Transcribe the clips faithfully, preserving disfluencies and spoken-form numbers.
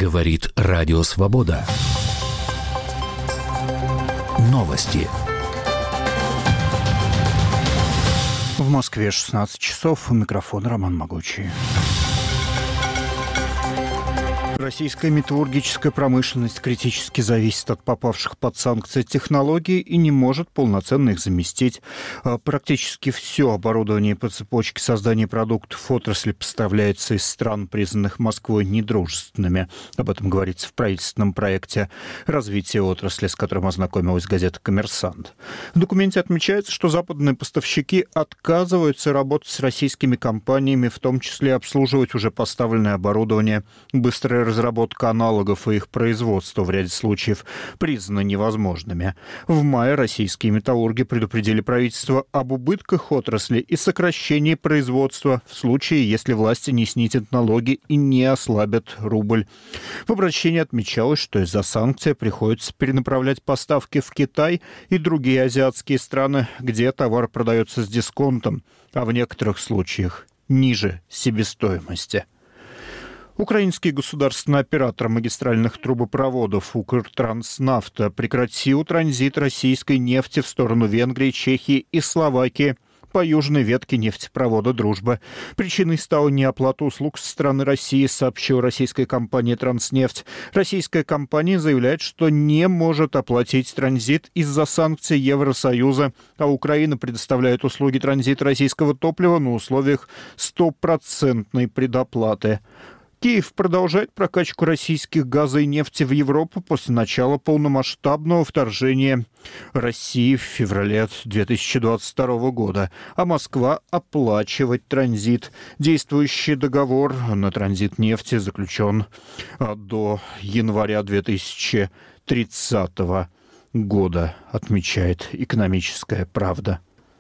Говорит Радио Свобода. Новости. В Москве шестнадцать часов. У микрофона Роман Могучий. Российская металлургическая промышленность критически зависит от попавших под санкции технологий и не может полноценно их заместить. Практически все оборудование по цепочке создания продуктов отрасли поставляется из стран, признанных Москвой недружественными. Об этом говорится в правительственном проекте развития отрасли, с которым ознакомилась газета «Коммерсант». В документе отмечается, что западные поставщики отказываются работать с российскими компаниями, в том числе обслуживать уже поставленное оборудование. Быстрая разработка аналогов и их производство в ряде случаев признаны невозможными. В мае российские металлурги предупредили правительство об убытках отрасли и сокращении производства в случае, если власти не снизят налоги и не ослабят рубль. В обращении отмечалось, что из-за санкций приходится перенаправлять поставки в Китай и другие азиатские страны, где товар продается с дисконтом, а в некоторых случаях ниже себестоимости. Украинский государственный оператор магистральных трубопроводов «Укртранснафта» прекратил транзит российской нефти в сторону Венгрии, Чехии и Словакии по южной ветке нефтепровода «Дружба». Причиной стала неоплата услуг со стороны России, сообщила российская компания «Транснефть». Российская компания заявляет, что не может оплатить транзит из-за санкций Евросоюза, а Украина предоставляет услуги транзита российского топлива на условиях стопроцентной предоплаты. Киев продолжает прокачку российских газа и нефти в Европу после начала полномасштабного вторжения России в феврале две тысячи двадцать второго года, а Москва оплачивать транзит. Действующий договор на транзит нефти заключен до января две тысячи тридцатого года, отмечает «Экономическая правда».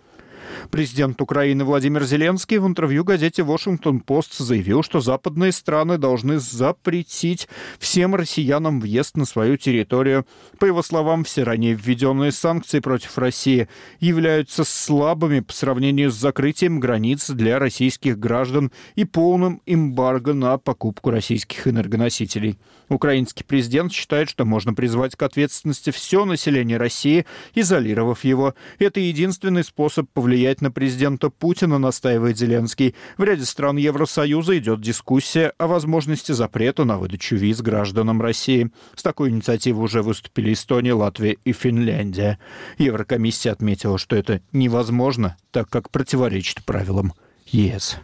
Президент Украины Владимир Зеленский в интервью газете «Вашингтон-Пост» заявил, что западные страны должны запретить всем россиянам въезд на свою территорию. По его словам, все ранее введенные санкции против России являются слабыми по сравнению с закрытием границ для российских граждан и полным эмбарго на покупку российских энергоносителей. Украинский президент считает, что можно призвать к ответственности все население России, изолировав его. Это единственный способ повлиять на президента Путина, настаивает Зеленский. В ряде стран Евросоюза идет дискуссия о возможности запрета на выдачу виз гражданам России. С такой инициативой уже выступили Эстония, Латвия и Финляндия. Еврокомиссия отметила, что это невозможно, так как противоречит правилам ЕС.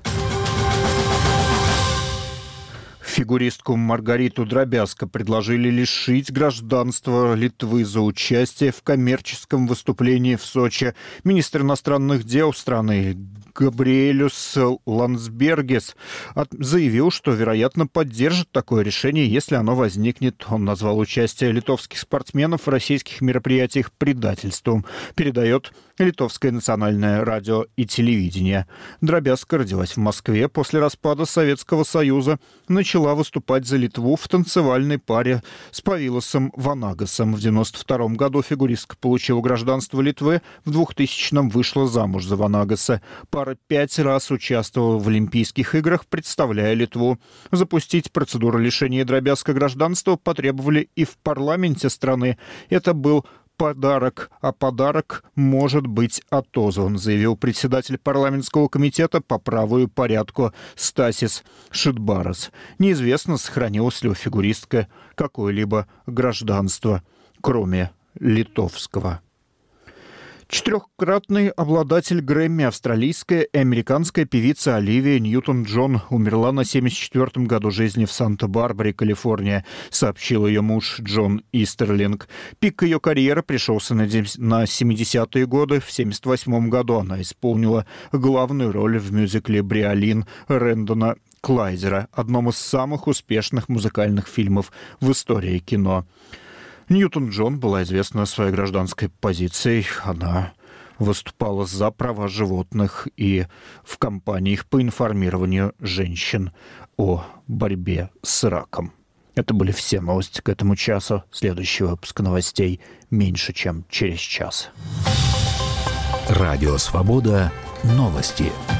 Фигуристку Маргариту Дробязко предложили лишить гражданства Литвы за участие в коммерческом выступлении в Сочи. Министр иностранных дел страны Габриэлюс Ландсбергес заявил, что, вероятно, поддержит такое решение, если оно возникнет. Он назвал участие литовских спортсменов в российских мероприятиях предательством, передает Литовское национальное радио и телевидение. Дробязко родилась в Москве после распада Советского Союза, начала выступать за Литву в танцевальной паре с Павилосом Ванагасом. В девяносто втором году фигуристка получила гражданство Литвы, в двухтысячном вышла замуж за Ванагаса. Пара пять раз участвовала в Олимпийских играх, представляя Литву. Запустить процедуру лишения Дробязко гражданства потребовали и в парламенте страны. Это был подарок, а подарок может быть отозван, заявил председатель парламентского комитета по праву и порядку Стасис Шидбарас. Неизвестно, сохранилось ли у фигуристки какое-либо гражданство, кроме литовского. Четырехкратный обладатель Грэмми, австралийская и американская певица Оливия Ньютон-Джон умерла на семьдесят четвёртом году жизни в Санта-Барбаре, Калифорния, сообщил ее муж Джон Истерлинг. Пик ее карьеры пришелся на семидесятые годы. В семьдесят восьмом году она исполнила главную роль в мюзикле «Бриолин» Рэндона Клайзера, одном из самых успешных музыкальных фильмов в истории кино. Ньютон-Джон была известна своей гражданской позицией. Она выступала за права животных и в кампаниях по информированию женщин о борьбе с раком. Это были все новости к этому часу. Следующий выпуск новостей меньше, чем через час. Радио «Свобода». Новости.